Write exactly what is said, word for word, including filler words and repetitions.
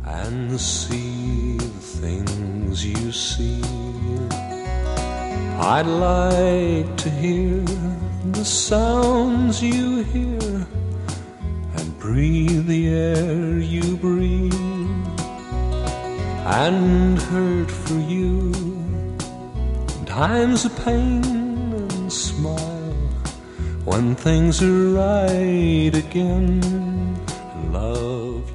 and see the things you see. I'd like to hear the sounds you hear and breathe the air you breathe, and hurt for you in times of pain, and smile when things are right again, and love